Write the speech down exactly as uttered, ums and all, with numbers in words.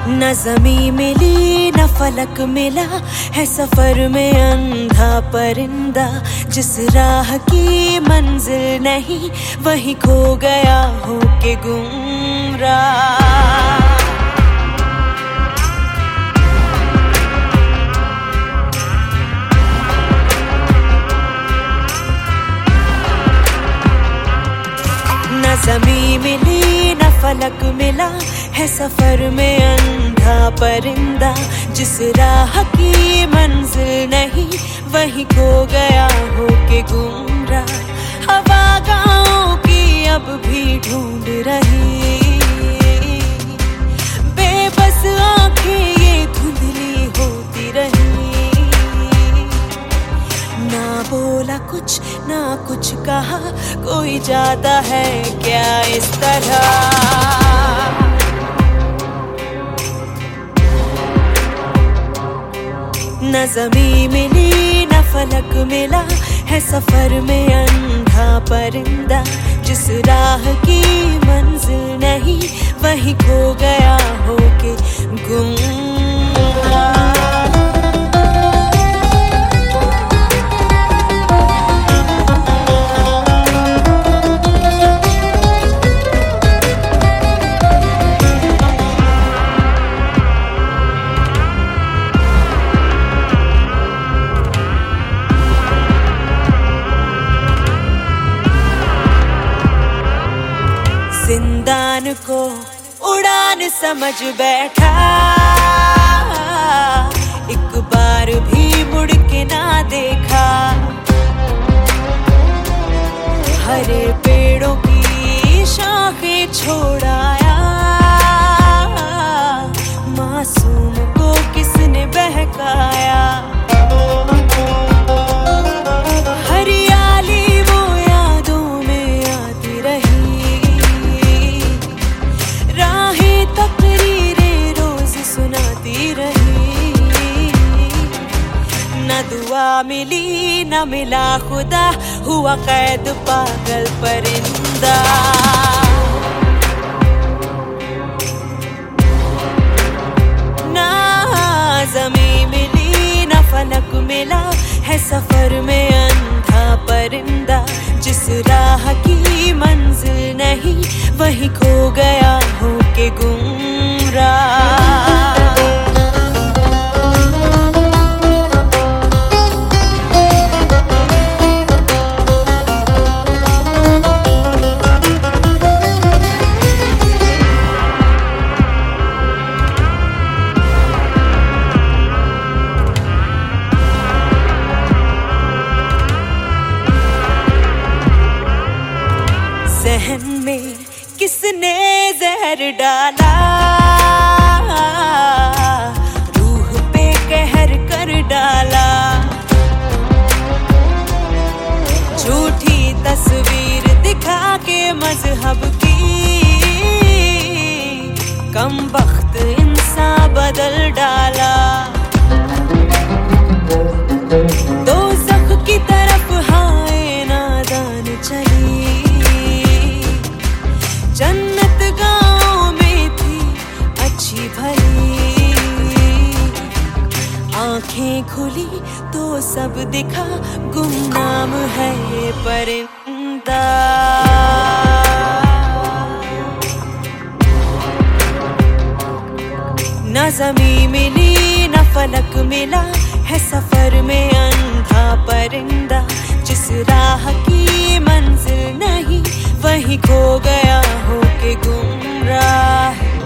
न ज़मीं मिली न फलक मिला है सफर में अंधा परिंदा। जिस राह की मंजिल नहीं वहीं खो गया हो के गुमराह। न ज़मीं मिली न फलक मिला है सफर में अंधा परिंदा। जिस राह की मंजिल नहीं वहीं खो गया हो के गुमराह। हवा गाँव की अब भी ढूंढ रही, बेबस आंखें ये धुंधली होती रही। ना बोला कुछ ना कुछ कहा, कोई जाता है क्या इस तरह। न ज़मीं मिली न फलक मिला है सफर में अंधा परिंदा। जिस राह की मंजिल नहीं वहीं खो गया हो के गुमराह। जिंदान को उड़ान समझ बैठा, एक बार भी मुड़ के ना देखा। हरे पेड़ों की शाखें छोड़ाया, मासूम को किसने बहकाया। न दुआ मिली न मिला खुदा, हुआ कैद पागल परिंदा। ना ज़मीं मिली न फलक मिला है सफर में अंधा परिंदा। जिस राह की मंजिल नहीं वहीं खो गया हो के गुमराह। जहन में किसने जहर डाला, रूह पे कहर कर डाला। झूठी तस्वीर दिखा के मजहब की, कम बख्त इंसान बदल डाला। दोज़ख की तरफ हाय नादान चली, जन्नत गाँव में थी अच्छी भली। आंखें खुली तो सब दिखा, गुमनाम है ये परिंदा। न ज़मीं मिली न फलक मिला है सफर में अंधा परिंदा। जिस राह की मंजिल नहीं वहीं खो गया हो के गुमराह।